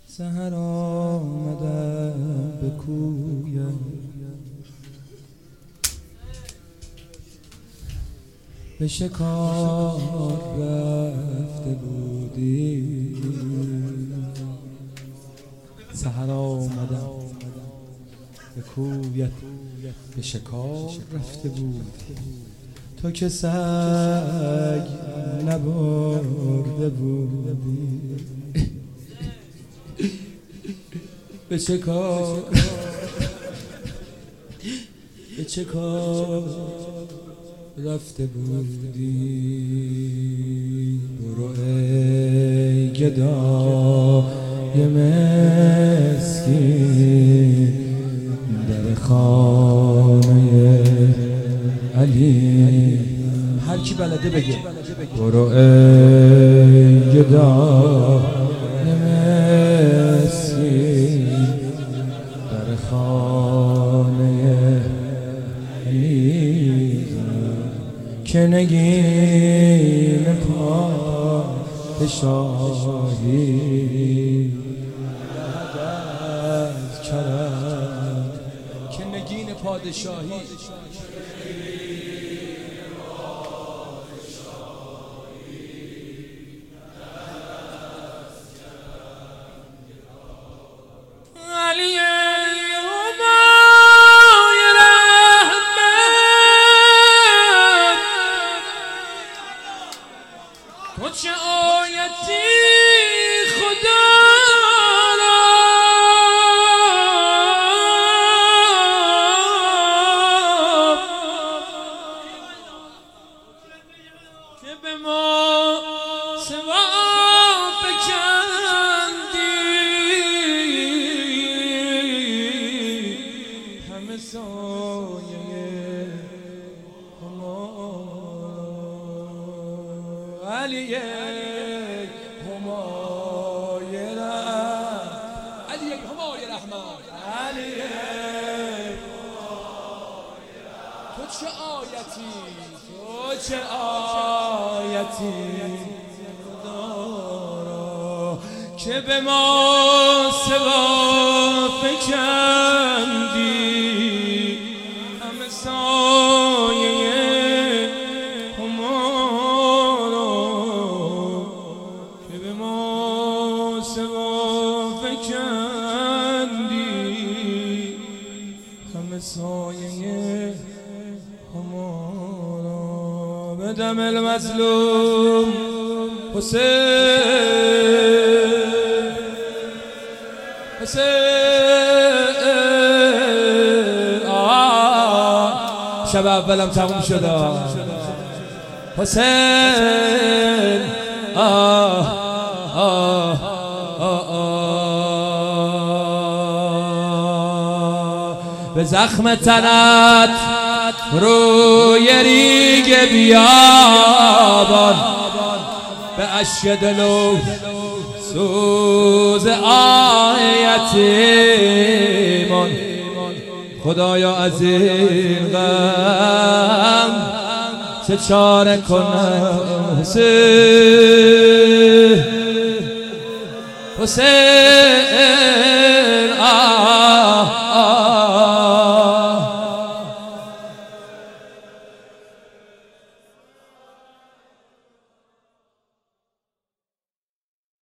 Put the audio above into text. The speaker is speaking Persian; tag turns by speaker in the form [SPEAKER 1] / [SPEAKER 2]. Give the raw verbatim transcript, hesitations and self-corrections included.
[SPEAKER 1] سحر آمدم به کویم، به شکار رفته بودی. سحر آمدم به کویت، به شکار رفته بودی. تو که سگ نبرده بودی، به چه کار به چه کار رفته بودی. برو ای گدای مسکین، در خانه علی. هر کی بلده بگه. برو ای گدای مسکین، در خانه علی، که نگین پادشاهی از کرم، که نگین پادشاهی
[SPEAKER 2] چه آیتی خدا را که به ما سوا فکندی، همه سایه علی همای رحمت، علی همای رحمت، علی تو چه آیتی، تو چه آیتی خدا که به ما سوا فکندی، همه سایه سایه همارا. به دم المظلوم حسین، حسین شب اولم تموم شد. حسین آه آه به زخم تنت روی ریگ بیابان، به اشک دلو سوز آیتیمان. خدایا از این غم چه چاره کنم. حسین حسین